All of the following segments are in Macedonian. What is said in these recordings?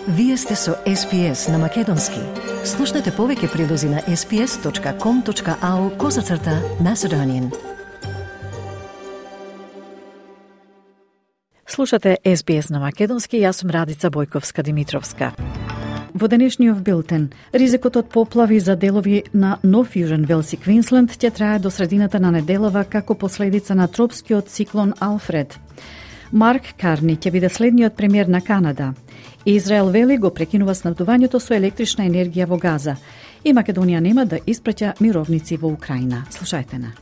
Вие сте со SPS на Македонски. Слушнете повеќе прилози на sps.com.au/Macedonian. Слушате SBS на Македонски, јас сум Радица Бојковска-Димитровска. Во денешниот билтен, ризикот од поплави за делови на Нов Јужен Велс и Квинсленд ќе трае до средината на неделава како последица на тропскиот циклон Алфред. Марк Карни ќе биде следниот премиер на Канада. Израел вели го прекинува снабдувањето со електрична енергија во Газа и Македонија нема да испраќа мировници во Украина. Слушајте на.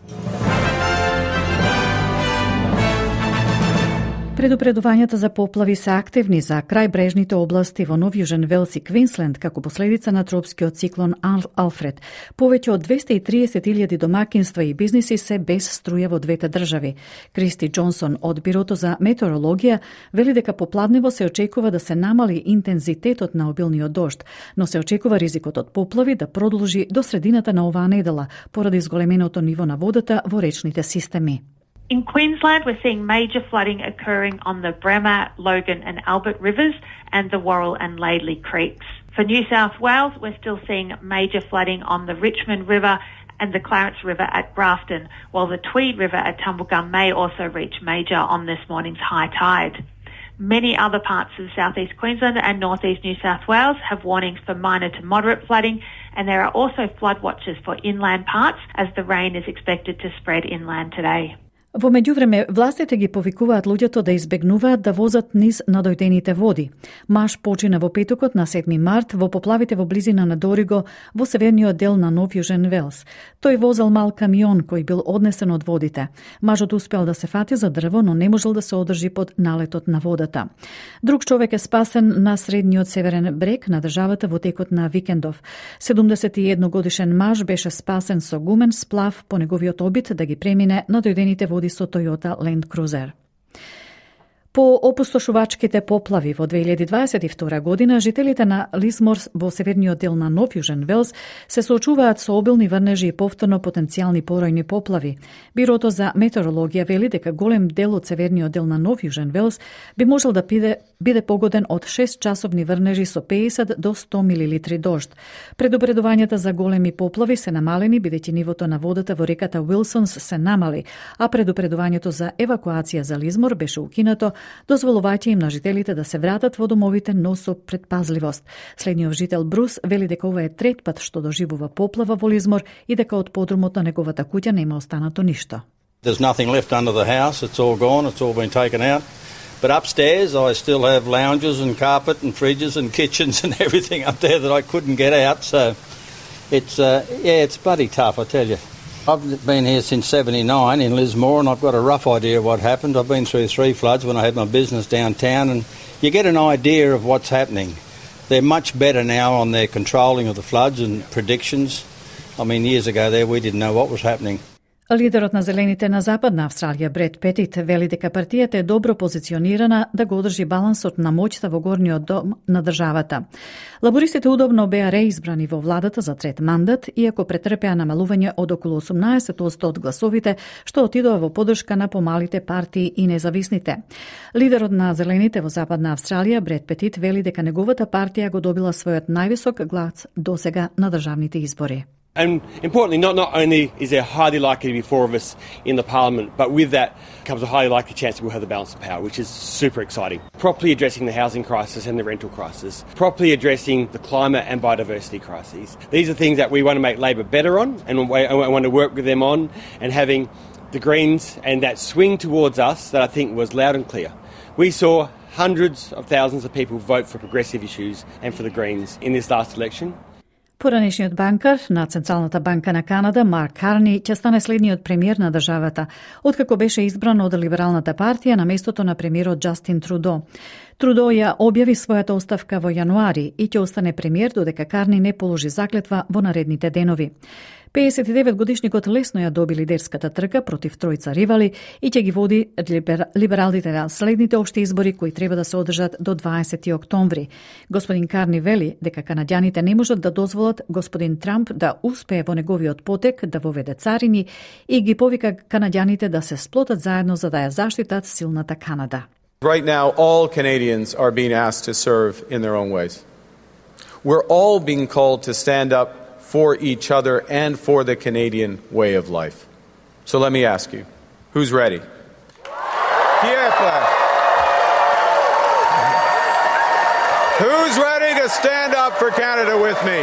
Предупредувањата за поплави се активни за крајбрежните области во Нов Јужен Велс и Квинсленд како последица на тропскиот циклон Алфред. Повеќе од 230.000 домакинства и бизниси се без струја во двете држави. Кристи Џонсон од Бирото за метеорологија вели дека попладнево се очекува да се намали интензитетот на обилниот дожд, но се очекува ризикот од поплави да продолжи до средината на оваа недела поради зголеменото ниво на водата во речните системи. In Queensland, we're seeing major flooding occurring on the Bremer, Logan and Albert rivers and the Worrell and Laidley creeks. For New South Wales, we're still seeing major flooding on the Richmond River and the Clarence River at Grafton, while the Tweed River at Tumblegun may also reach major on this morning's high tide. Many other parts of southeast Queensland and northeast New South Wales have warnings for minor to moderate flooding, and there are also flood watches for inland parts as the rain is expected to spread inland today. Во меѓувреме, властите ги повикуваат луѓето да избегнуваат да возат низ надојдените води. Маж почина во петокот на 7 март во поплавите во близина на Дориго во северниот дел на Нов Јужен Велс. Тој возел мал камион кој бил однесен од водите. Мажот успел да се фати за дрво, но не можел да се одржи под налетот на водата. Друг човек е спасен на средниот северен брег на државата во текот на викендов. 71 годишен маж беше спасен со гумен сплав по неговиот обид да ги премине надојдените води со Toyota Land Cruiser. По опустошувачките поплави во 2022 година, жителите на Лисмор во северниот дел на Нов Јужен Велс се соочуваат со обилни врнежи и повторно потенцијални поројни поплави. Бирото за метеорологија вели дека голем дел од северниот дел на Нов Јужен Велс би можел да биде погоден од 6-часовни врнежи со 50 до 100 милилитри дожд. Предупредувањата за големи поплави се намалени бидејќи нивото на водата во реката Уилсонс се намали, а предупредувањето за евакуација за Лисмор беше укинато, дозволувајќи им на жителите да се вратат во домовите, но со предпазливост. Следниот жител Брус вели дека ова е трет пат што доживува поплава во Лисмор и дека од подрумот на неговата куќа нема останато ништо. There's nothing left under the house, it's all gone, it's all been taken out. But upstairs I still have lounges and carpet and fridges and kitchens and everything up there that I couldn't get out, so it's bloody tough, I tell you. I've been here since 79 in Lismore, and I've got a rough idea of what happened. I've been through 3 floods when I had my business downtown, and you get an idea of what's happening. They're much better now on their controlling of the floods and predictions. I mean, years ago there we didn't know what was happening. Лидерот на Зелените на Западна Австралија, Бред Петит, вели дека партијата е добро позиционирана да го одржи балансот на моќта во горниот дом на државата. Лабористите удобно беа реизбрани во владата за трет мандат, иако претрпеа намалување од околу 18% од гласовите, што отидоа во поддршка на помалите партии и независните. Лидерот на Зелените во Западна Австралија, Бред Петит, вели дека неговата партија го добила својот највисок глас досега на државните избори. And importantly, not only is there highly likely to be 4 of us in the parliament, but with that comes a highly likely chance that we'll have the balance of power, which is super exciting. Properly addressing the housing crisis and the rental crisis, properly addressing the climate and biodiversity crises. These are things that we want to make Labor better on, and I want to work with them on, and having the Greens and that swing towards us that I think was loud and clear. We saw hundreds of thousands of people vote for progressive issues and for the Greens in this last election. Поранешниот банкар на Централната банка на Канада, Марк Карни, ќе стане следниот премиер на државата, откако беше избран од Либералната партија на местото на премиерот Џастин Трудо. Трудо ја објави својата оставка во јануари и ќе остане премиер додека Карни не положи заклетва во наредните денови. 59-годишникот лесно ја доби лидерската трка против тројца ривали и ќе ги води либералите на следните општи избори кои треба да се одржат до 20 октомври. Господин Карни вели дека канаѓаните не можат да дозволат господин Трамп да успее во неговиот потек да воведе царини и ги повика канаѓаните да се сплотат заедно за да ја заштитат силната Канада. Right now, all Canadians are being asked to serve in their own ways. We're all being called to stand up for each other and for the Canadian way of life. So let me ask you, who's ready? Pierre Platt. Who's ready to stand up for Canada with me?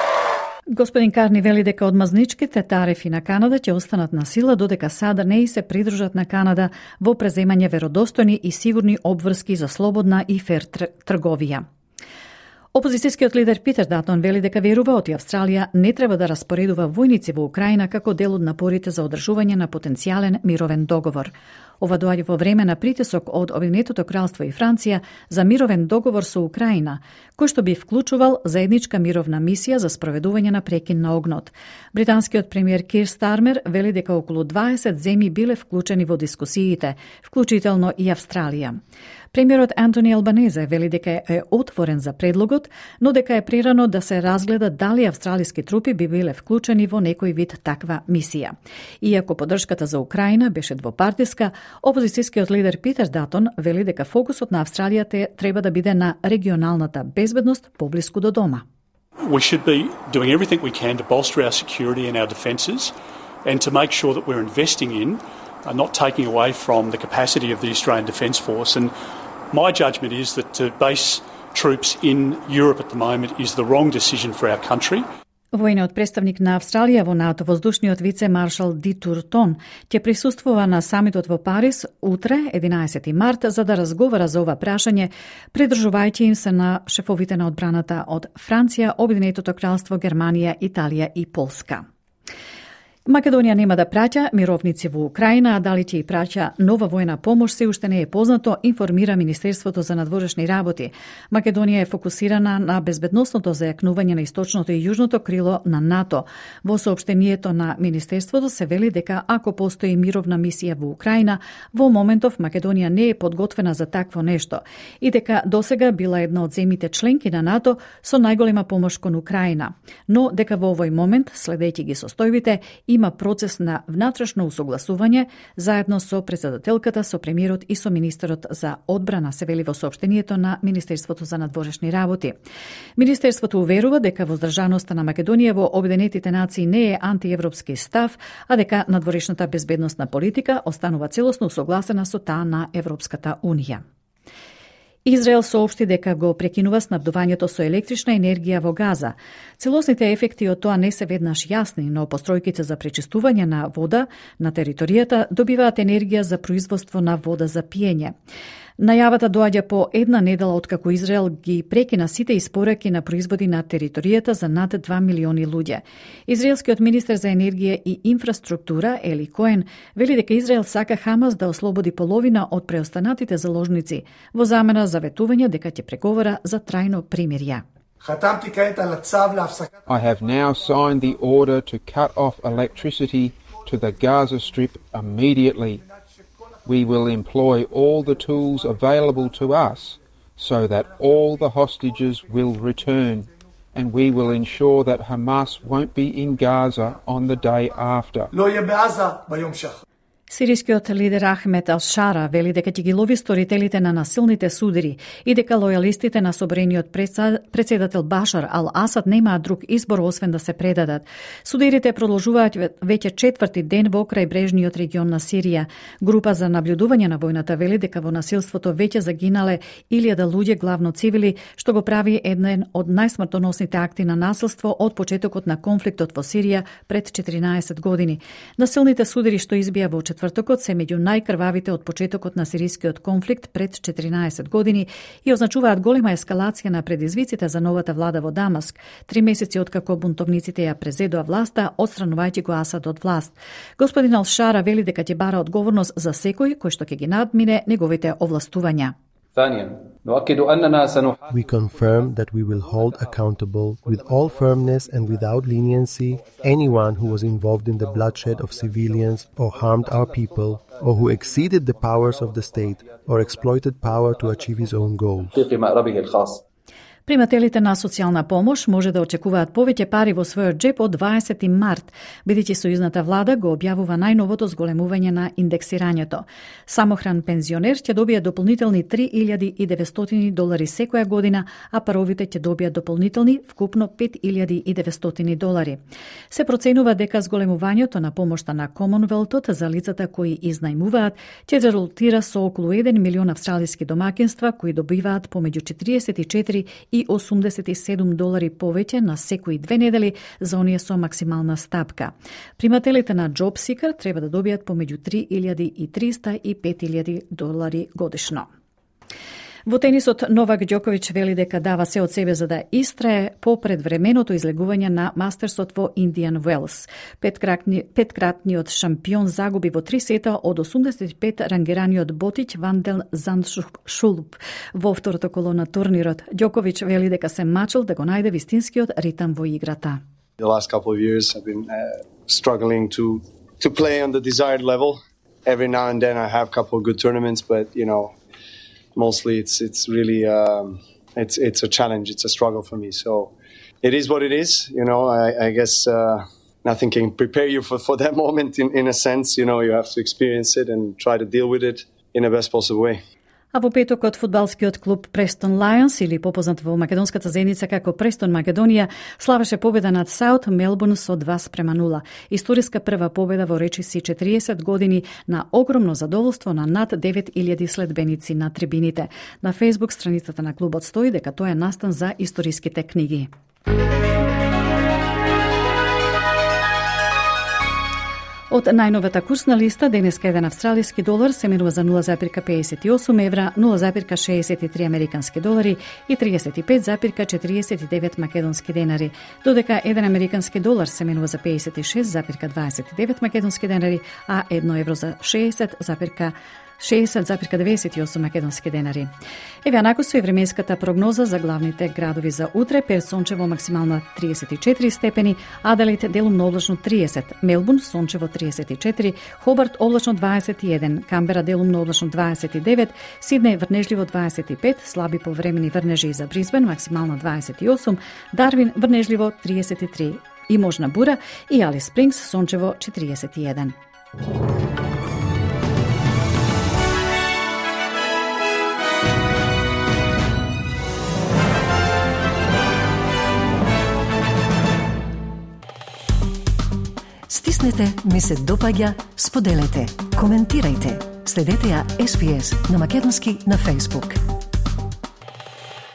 Господин Карни вели дека одмазничките тарифи на Канада ќе останат на сила додека САД не се придружат на Канада во преземање веродостојни и сигурни обврски за слободна и фер трговија. Опозицијскиот лидер Питер Датон вели дека верува оти Австралија не треба да распоредува војници во Украина како дел од напорите за одржување на потенцијален мировен договор. Ова доаѓа во време на притисок од Обединетото кралство и Франција за мировен договор со Украина, кој што би вклучувал заедничка мировна мисија за спроведување на прекин на огнот. Британскиот премиер Кир Стармер вели дека околу 20 земји биле вклучени во дискусиите, вклучително и Австралија. Премиерот Антони Албанезе вели дека е отворен за предлогот, но дека е прерано да се разгледа дали австралиски трупи би биле вклучени во некој вид таква мисија. Иако поддршката за Украина беше двопартиска, опозицијскиот лидер Питер Датон вели дека фокусот на Австралија треба да биде на регионалната безбедност поблиску до дома. We should be doing everything we can to bolster our security and our defences and to make sure that we're investing in, not taking away from the capacity of the Australian Defence Force. And my judgment is that to base troops in Europe at the moment is the wrong decision for our country. Војниот представник на Австралија во НАТО, воздушниот вице-маршал Ди Туртон, ќе присуствува на самитот во Париз утре, 11 март, за да разговара за ова прашање, придржувајќи им се на шефовите на одбраната од Франција, Обединетото кралство, Германија, Италија и Полска. Македонија нема да праќа мировници во Украина, а дали ќе и праќа нова војна помош се уште не е познато, информира Министерството за надворешни работи. Македонија е фокусирана на безбедносното зајакнување на источното и јужното крило на НАТО. Во соопштението на Министерството се вели дека ако постои мировна мисија во Украина, во моментов Македонија не е подготвена за такво нешто и дека досега била една од земјите членки на НАТО со најголема помош кон Украина, но дека во овој момент, следејќи ги состојбите, има процес на внатрешно усогласување заедно со председателката, со премиерот и со министерот за одбрана, се вели во соопштението на Министерството за надворешни работи. Министерството уверува дека воздржаноста на Македонија во Обединетите нации не е антиевропски став, а дека надворешната безбедносна политика останува целосно усогласена со таа на Европската унија. Израел соопшти дека го прекинува снабдувањето со електрична енергија во Газа. Целосните ефекти од тоа не се веднаш јасни, но постројките за пречистување на вода на територијата добиваат енергија за производство на вода за пиење. Најавата доаѓа по една недела откако Израел ги прекина сите испораки на производи на територијата за над 2 милиони луѓе. Израелскиот министер за енергија и инфраструктура Ели Коен вели дека Израел сака Хамас да ослободи половина од преостанатите заложници во замена за ветување дека ќе преговара за трајно примирје. I have now signed the order to cut off electricity to the Gaza Strip immediately. We will employ all the tools available to us so that all the hostages will return, and we will ensure that Hamas won't be in Gaza on the day after. Сирискиот лидер Ахмед Ал-Шара вели дека ќе ги лови сторителите на насилните судири и дека лојалистите на собрениот председател Башар Ал-Асад немаат друг избор освен да се предадат. Судирите продолжуваат веќе четврти ден во крајбрежниот регион на Сирија. Група за наблюдување на војната вели дека во насилството веќе загинале 1000 луѓе, главно цивили, што го прави еден од најсмртоносните акти на насилство од почетокот на конфликтот во Сирија пред 14 години. Насилните судири што избија во четвртокот се меѓу најкрвавите од почетокот на сирискиот конфликт пред 14 години и означуваат голема ескалација на предизвиците за новата влада во Дамаск, 3 месеци откако бунтовниците ја презедоа власта, отстранувајќи го Асад од власт. Господин Ал-Шара вели дека ќе бара одговорност за секој кој што ќе ги надмине неговите овластувања. We confirm that we will hold accountable with all firmness and without leniency anyone who was involved in the bloodshed of civilians or harmed our people or who exceeded the powers of the state or exploited power to achieve his own goals. Примателите на социјална помош може да очекуваат повеќе пари во својот джеп од 20 март, бидејќи сојузната влада го објавува најновото зголемување на индексирањето. Самохран пензионер ќе добие дополнителни $3,900 секоја година, а паровите ќе добијат дополнителни вкупно $5,900. Се проценува дека зголемувањето на помошта на Комонвелтот за лицата кои изнајмуваат ќе резултира со околу 1 милион австралиски домакинства кои добиваат помеѓу $44 и $87 повеќе на секои 2 недели за оние со максимална стапка. Примателите на JobSeeker треба да добијат помеѓу $3,300 и $5,000 годишно. Во тенисот Новак Ѓоковиќ вели дека дава се од себе за да истрае по предвременото излегување на Мастерсот во Индиан Велс. Петкратниот шампион загуби во 3 сета од 85 рангираниот Ботиќ Вандел Зандшулп во второто коло на турнирот. Ѓоковиќ вели дека се мачил да го најде вистинскиот ритам во играта. The last couple of years I've been struggling to play on the desired level. Every now and then I have a couple of good tournaments, but mostly it's really it's a challenge, it's a struggle for me. So it is what it is, I guess nothing can prepare you for that moment in a sense, you have to experience it and try to deal with it in the best possible way. А во петокот фудбалскиот клуб Престон Лајонс, или попознат во македонската заедница како Престон Македонија, славеше победа над Саут Мелбурн со 2:0. Историска прва победа во речиси 40 години на огромно задоволство на над 9,000 следбеници на трибините. На Facebook страницата на клубот стои дека тоа е настан за историските книги. Од најновата курсна листа, денеска еден австралиски долар се менува за 0,58 евра, 0,63 американски долари и 35,49 македонски денари, додека еден американски долар се менува за 56,29 македонски денари, а 1 евро за 60,98 македонски денари. Еве анако со временската прогноза за главните градови за утре: Перт сончево максимална 34 степени, Аделаид делумно облачно 30, Мелбурн сончево 34, Хобарт облачно 21, Камбера делумно облачно 29, Сиднеј врнежливо 25, слаби повремени врнежи за Брисбен максимална 28, Дарвин врнежливо 33 и можна бура, и Алис Спрингс сончево 41. Стиснете, ми се допаѓа, споделете, коментирајте. Следете ја SPS на Македонски на Facebook.